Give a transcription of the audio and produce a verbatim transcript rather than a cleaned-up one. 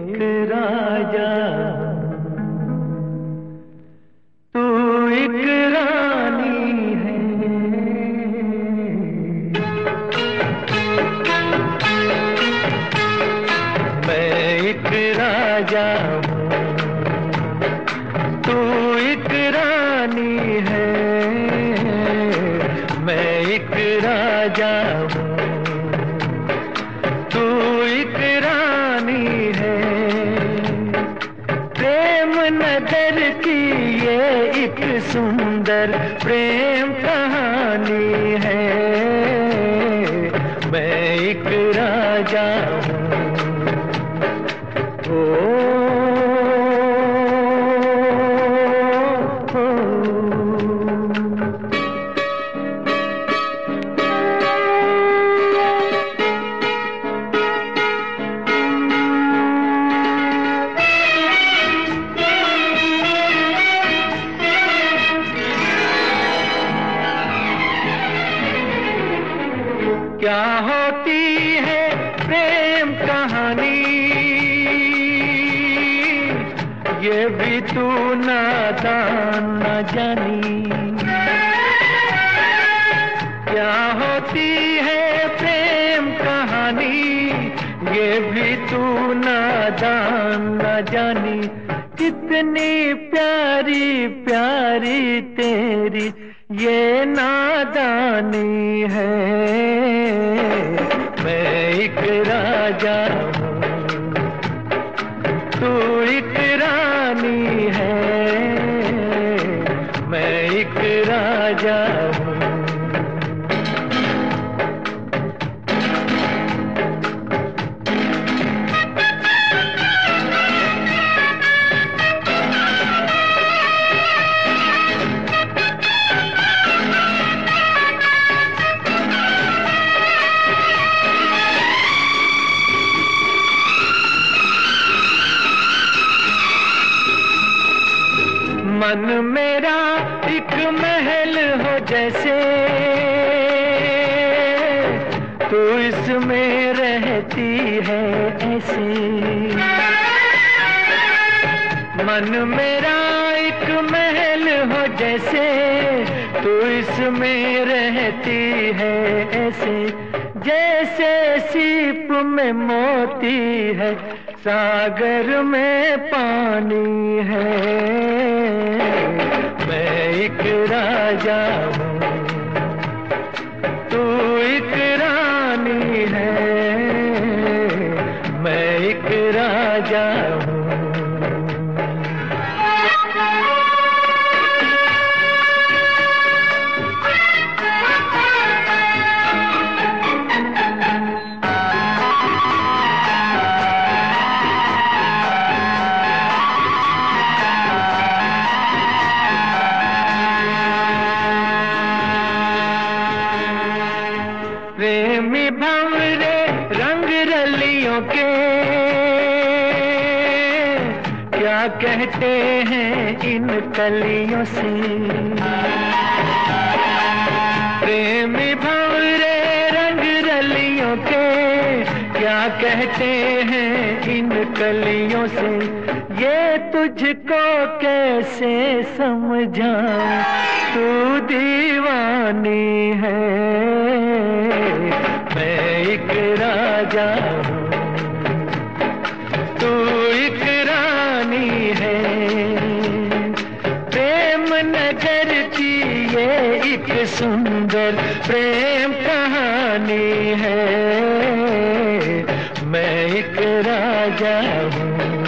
एक राजा तू एक रानी है। मैं एक राजा हूँ तू एक रानी है। मैं एक राजा हूँ तू एक रानी है। प्रेम नगर की ये एक सुंदर प्रेम कहानी है। मैं एक राजा हूँ। ओ क्या होती है प्रेम कहानी ये भी तू नादान न जानी। क्या होती है प्रेम कहानी ये भी तू नादान न जानी। कितनी प्यारी प्यारी तेरी ये नादानी है। मैं एक राजा हूँ तू एक रानी है। मैं एक राजा हूँ। मन मेरा एक महल हो जैसे तू इसमें रहती है ऐसे। मन मेरा एक महल हो जैसे तू इसमें रहती है ऐसे। जैसे सीप में मोती है सागर में पानी है। मैं एक राजा हूँ तू एक रानी है। मैं एक राजा हूँ। प्रेमी भंवरे रंग रलियों के क्या कहते हैं इन कलियों से। प्रेमी भंवरे रंग रलियों के क्या कहते हैं इन कलियों से। ये तुझको कैसे समझाऊं तू दीवानी है। मैं एक राजा हूँ तू एक रानी है। प्रेम नगर की ये एक सुंदर प्रेम कहानी है। मैं एक राजा हूँ।